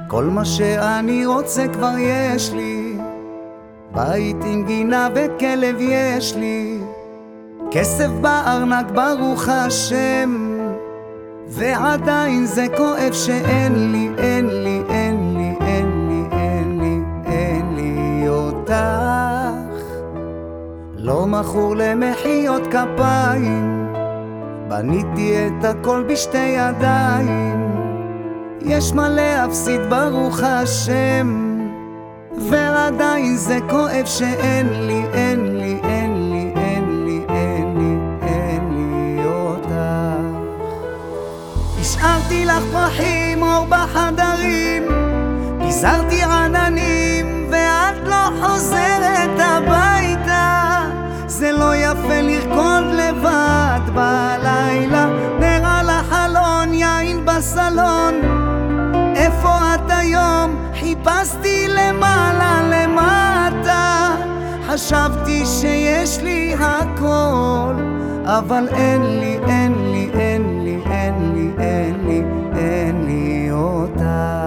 כל מה שאני רוצה כבר יש לי, בית עם גינה וכלב יש לי, כסף בארנק ברוך השם, ועדיין זה כואב שאין לי, אין לי, אין לי, אין לי, אין לי, אין לי אותך. לא מכור למחיאות כפיים, בניתי את הכל בשתי ידיים, יש מה להפסיד ברוך השם, ועדיין זה כואב שאין לי, אין לי, אין לי, אין לי, אין לי, אין לי אותך. השארתי לך פרחים אור בחדרים, פיזרתי עננים ואת לא חוזרת הביתה, זה לא יפה לרקוד לבד בלילה, נר על החלון, יין בסלון, איפה את היום? חיפשתי למעלה למטה, חשבתי שיש לי הכל, אבל אין לי, אין לי, אין לי, אין לי, אין לי, אין לי אותך.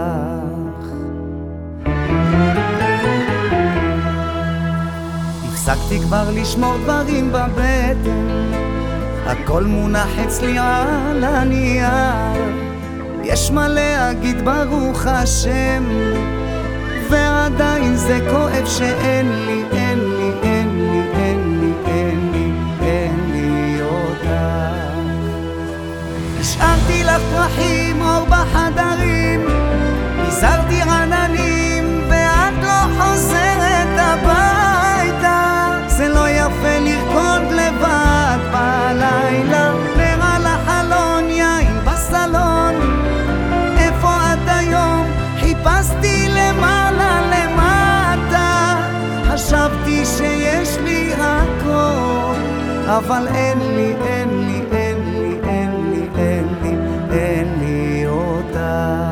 הפסקתי כבר לשמור דברים בבטן, הכל מונח אצלי על הנייר, יש מה להגיד ברוך השם, ועדיין זה כואב שאין לי, אין לי, אין לי, אין לי, אין לי, אין לי אותך. השארתי לך פרחים אור בחדרים, פיזרתי עננים ואת לא חוזרת הביתה, זה לא יפה לרקוד לבד בלילה, נר על החלון, יין בסלון, איפה את היום? חיפשתי למעלה למטה, חשבתי שיש לי הכל, אבל אין לי, אין לי, אין לי, אין לי, אין לי, אין לי אותך.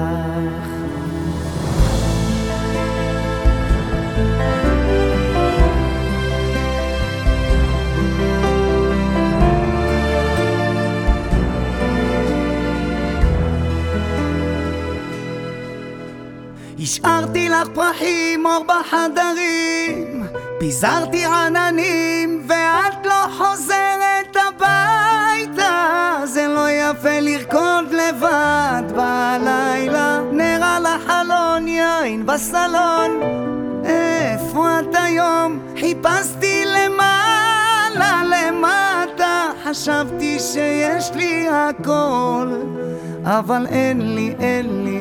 השארתי לך פרחים אור בחדרים, פיזרתי עננים ואת לא חוזרת הביתה, זה לא יפה לרקוד לבד בלילה, נר על החלון, יין בסלון, איפה את היום? חיפשתי למעלה למטה, חשבתי שיש לי הכל, אבל אין לי, אין לי,